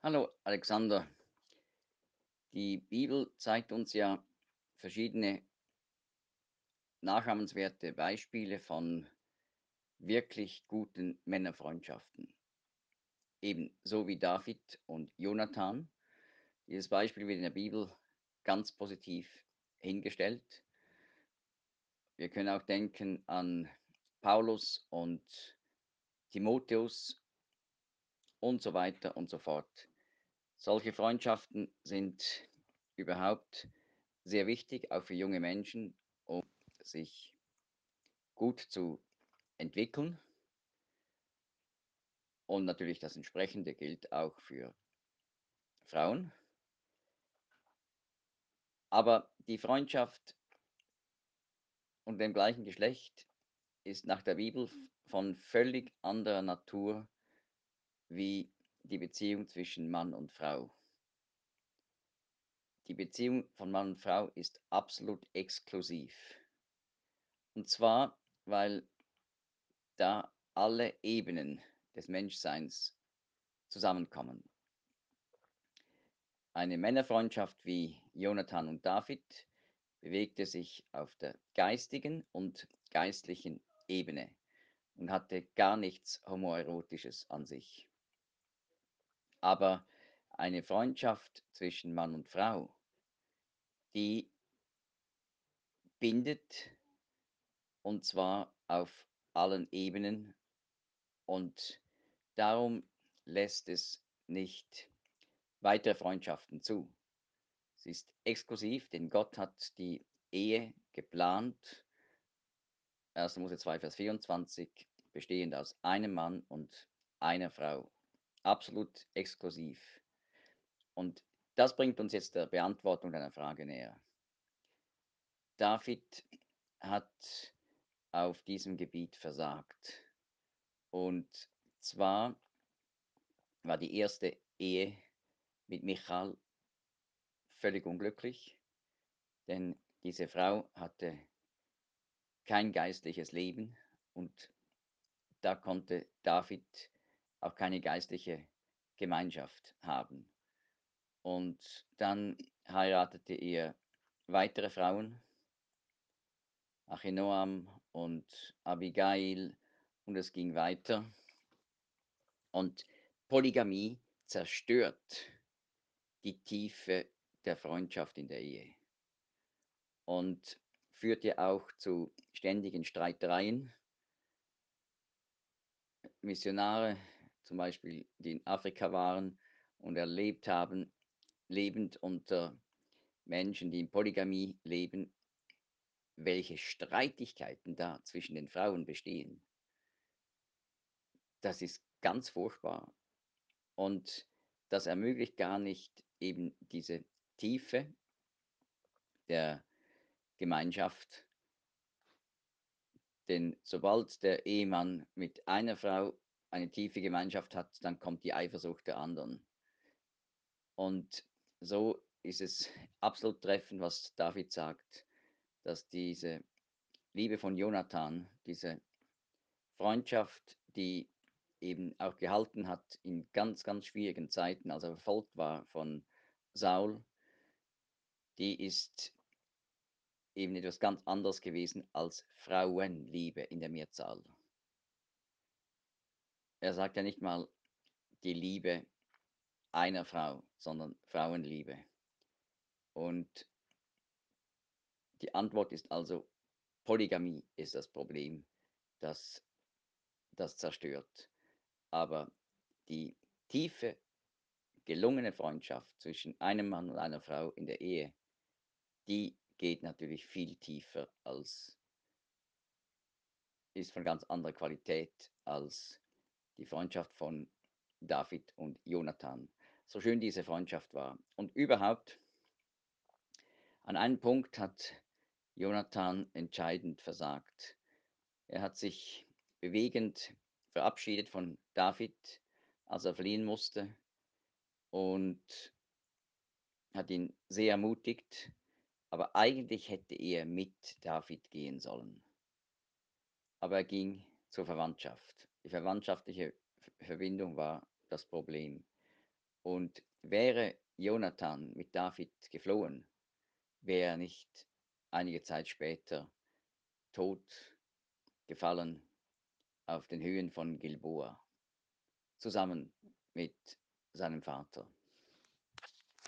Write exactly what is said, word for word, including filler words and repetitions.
Hallo Alexander, die Bibel zeigt uns ja verschiedene nachahmenswerte Beispiele von wirklich guten Männerfreundschaften. Eben so wie David und Jonathan. Dieses Beispiel wird in der Bibel ganz positiv hingestellt. Wir können auch denken an Paulus und Timotheus und so weiter und so fort. Solche Freundschaften sind überhaupt sehr wichtig, auch für junge Menschen, um sich gut zu entwickeln. Und natürlich das Entsprechende gilt auch für Frauen. Aber die Freundschaft unter dem gleichen Geschlecht ist nach der Bibel v von völlig anderer Natur wie die Beziehung zwischen Mann und Frau. Die Beziehung von Mann und Frau ist absolut exklusiv. Und zwar, weil da alle Ebenen des Menschseins zusammenkommen. Eine Männerfreundschaft wie Jonathan und David bewegte sich auf der geistigen und geistlichen Ebene und hatte gar nichts Homoerotisches an sich. Aber eine Freundschaft zwischen Mann und Frau, die bindet, und zwar auf allen Ebenen, und darum lässt es nicht weitere Freundschaften zu. Sie ist exklusiv, denn Gott hat die Ehe geplant. erster. Mose zwei, Vers vierundzwanzig, bestehend aus einem Mann und einer Frau. Absolut exklusiv. Und das bringt uns jetzt der Beantwortung deiner Frage näher. David hat auf diesem Gebiet versagt. Und zwar war die erste Ehe mit Michal völlig unglücklich, denn diese Frau hatte kein geistliches Leben, und da konnte David auch keine geistliche Gemeinschaft haben. Und dann heiratete er weitere Frauen, Achinoam und Abigail, und es ging weiter. Und Polygamie zerstört die Tiefe der Freundschaft in der Ehe und führt ja auch zu ständigen Streitereien. Missionare zum Beispiel, die in Afrika waren und erlebt haben, lebend unter Menschen, die in Polygamie leben, welche Streitigkeiten da zwischen den Frauen bestehen. Das ist ganz furchtbar, und das ermöglicht gar nicht eben diese Tiefe der Gemeinschaft, denn sobald der Ehemann mit einer Frau eine tiefe Gemeinschaft hat, dann kommt die Eifersucht der anderen. Und so ist es absolut treffend, was David sagt, dass diese Liebe von Jonathan, diese Freundschaft, die eben auch gehalten hat in ganz, ganz schwierigen Zeiten, als er verfolgt war von Saul, die ist eben etwas ganz anderes gewesen als Frauenliebe in der Mehrzahl. Er sagt ja nicht mal die Liebe einer Frau, sondern Frauenliebe. Und die Antwort ist also, Polygamie ist das Problem, das das zerstört. Aber die tiefe, gelungene Freundschaft zwischen einem Mann und einer Frau in der Ehe, die geht natürlich viel tiefer, als ist von ganz anderer Qualität als die Freundschaft von David und Jonathan. So schön diese Freundschaft war. Und überhaupt, an einem Punkt hat Jonathan entscheidend versagt. Er hat sich bewegend verabschiedet von David, als er fliehen musste, und hat ihn sehr ermutigt, aber eigentlich hätte er mit David gehen sollen. Aber er ging zur Verwandtschaft. Die verwandtschaftliche V Verbindung war das Problem. Und wäre Jonathan mit David geflohen, wäre er nicht einige Zeit später tot gefallen auf den Höhen von Gilboa, zusammen mit seinem Vater.